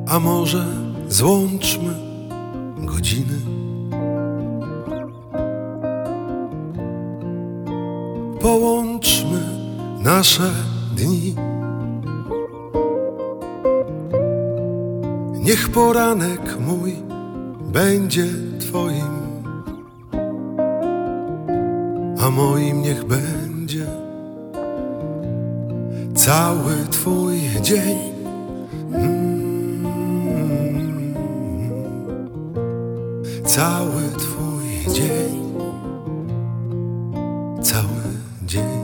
A może złączmy godziny? Połączmy nasze dni. Niech poranek mój będzie twoim, a moim niech będzie cały twój dzień. Cały twój dzień, cały dzień.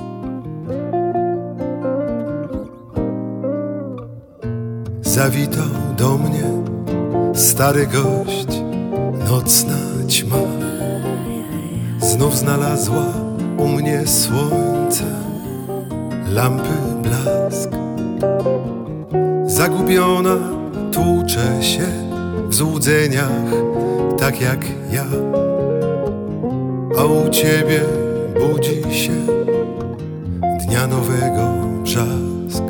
Zawitał do mnie stary gość, nocna ćma znów znalazła u mnie słońce, lampy blask. Zagubiona tłucze się w złudzeniach, tak jak ja, a u ciebie budzi się dnia nowego brzask.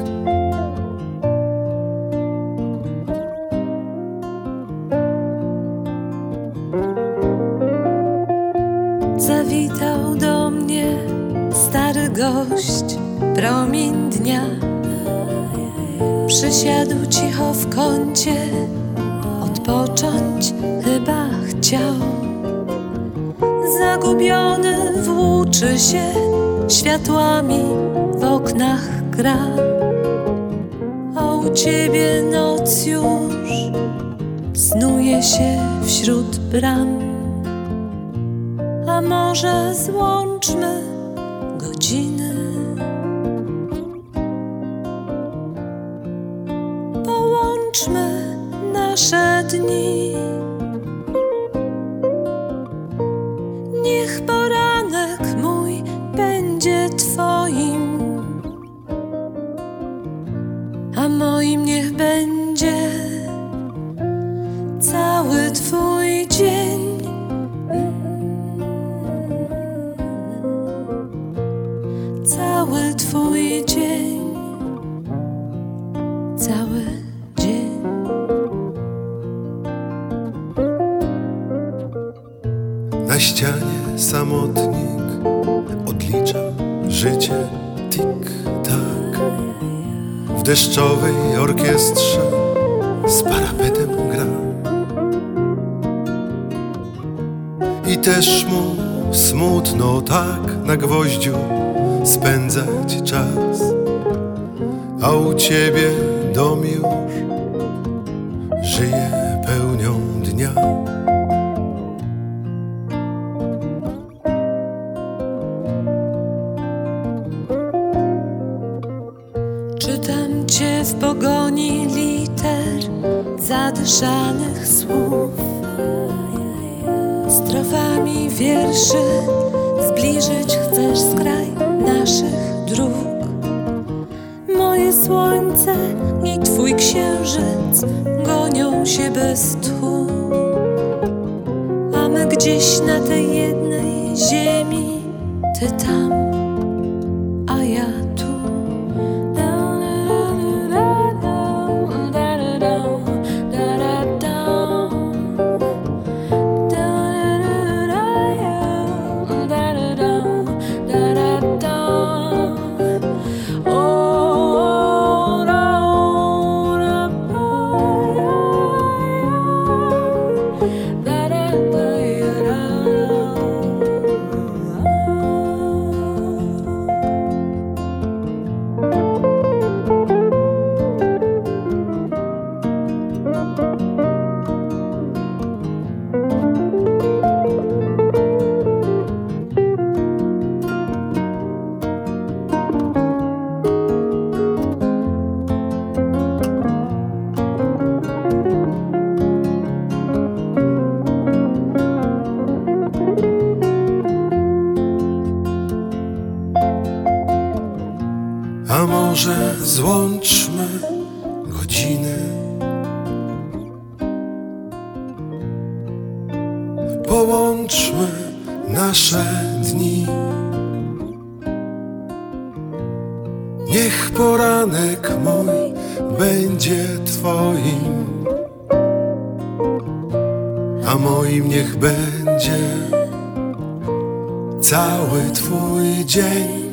Zawitał do mnie stary gość, promień dnia. Przysiadł cicho w kącie, odpocząć chyba chciał. Zagubiony włóczy się światłami w oknach gra, a u ciebie noc już snuje się wśród bram. A może złączmy godziny? Połączmy nasze dni. Niech poranek mój będzie twoim, a moim niech będzie cały twój dzień. Cały twój dzień, cały dzień. Na ścianie samotnik odlicza życie tik-tak. W deszczowej orkiestrze z parapetem gra. I też mu smutno tak na gwoździu spędzać czas, a u ciebie dom już żyje pełnią dnia. Czytam cię w pogoni liter, zadyszanych słów, strofami wierszy zbliżyć chcesz skraj naszych dróg. Moje słońce i twój księżyc gonią się bez tchu, a my gdzieś na tej jednej ziemi, ty tam, a ja tu. A może złączmy godziny? Połączmy nasze dni. Niech poranek mój będzie Twoim, a moim niech będzie cały Twój dzień.